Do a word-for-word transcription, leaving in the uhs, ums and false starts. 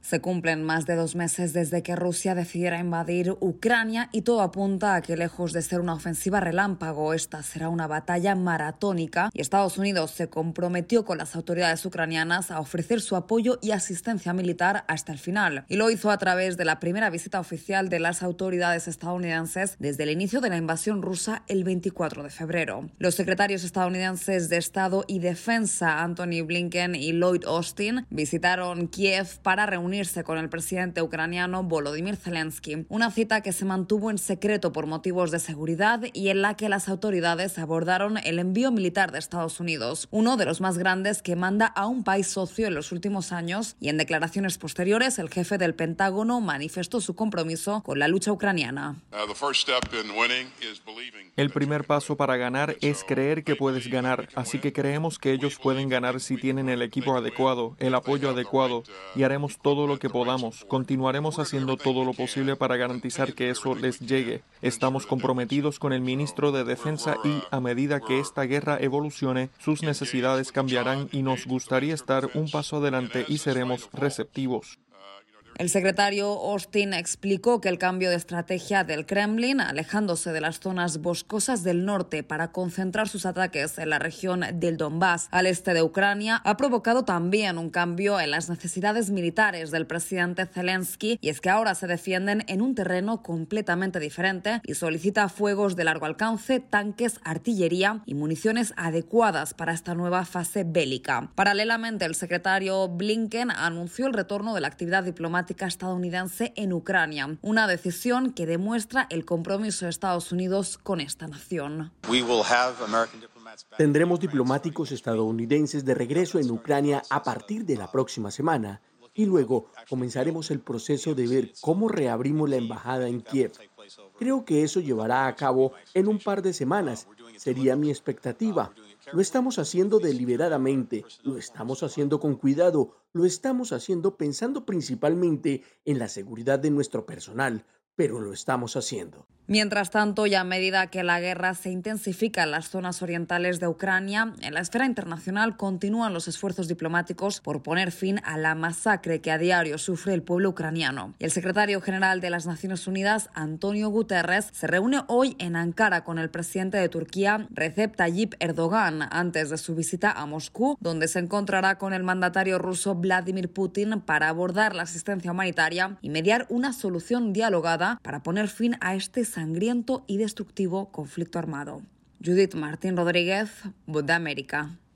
Se cumplen más de dos meses desde que Rusia decidiera invadir Ucrania y todo apunta a que, lejos de ser una ofensiva relámpago, esta será una batalla maratónica, y Estados Unidos se comprometió con las autoridades ucranianas a ofrecer su apoyo y asistencia militar hasta el final. Y lo hizo a través de la primera visita oficial de las autoridades estadounidenses desde el inicio de la invasión rusa el veinticuatro de febrero. Los secretarios estadounidenses de Estado y Defensa, Antony Blinken y Lloyd Austin, visitaron Kiev para reunirse con el presidente ucraniano Volodymyr Zelensky, una cita que se mantuvo en secreto por motivos de seguridad y en la que las autoridades abordaron el envío militar de Estados Unidos, uno de los más grandes que manda a un país socio en los últimos años, y en declaraciones posteriores el jefe del Pentágono manifestó su compromiso con la lucha ucraniana. El primer paso para ganar es creer que puedes ganar, así que creemos que ellos pueden ganar si tienen el equipo adecuado, el apoyo adecuado, y haremos todo lo que podamos. Continuaremos haciendo todo lo posible para garantizar que eso les llegue. Estamos comprometidos con el ministro de Defensa y, a medida que esta guerra evolucione, sus necesidades cambiarán y nos gustaría estar un paso adelante y seremos receptivos. El secretario Austin explicó que el cambio de estrategia del Kremlin, alejándose de las zonas boscosas del norte para concentrar sus ataques en la región del Donbass, al este de Ucrania, ha provocado también un cambio en las necesidades militares del presidente Zelensky, y es que ahora se defienden en un terreno completamente diferente y solicita fuegos de largo alcance, tanques, artillería y municiones adecuadas para esta nueva fase bélica. Paralelamente, el secretario Blinken anunció el retorno de la actividad diplomática estadounidense en Ucrania, una decisión que demuestra el compromiso de Estados Unidos con esta nación. Tendremos diplomáticos estadounidenses de regreso en Ucrania a partir de la próxima semana, y luego comenzaremos el proceso de ver cómo reabrimos la embajada en Kiev. Creo que eso llevará a cabo en un par de semanas. Sería mi expectativa. Lo estamos haciendo deliberadamente, lo estamos haciendo con cuidado, lo estamos haciendo pensando principalmente en la seguridad de nuestro personal, pero lo estamos haciendo. Mientras tanto, y a medida que la guerra se intensifica en las zonas orientales de Ucrania, en la esfera internacional continúan los esfuerzos diplomáticos por poner fin a la masacre que a diario sufre el pueblo ucraniano. Y el secretario general de las Naciones Unidas, Antonio Guterres, se reúne hoy en Ankara con el presidente de Turquía, Recep Tayyip Erdogan, antes de su visita a Moscú, donde se encontrará con el mandatario ruso Vladimir Putin para abordar la asistencia humanitaria y mediar una solución dialogada para poner fin a este sangriento y destructivo conflicto armado. Judith Martín Rodríguez, Voz de América.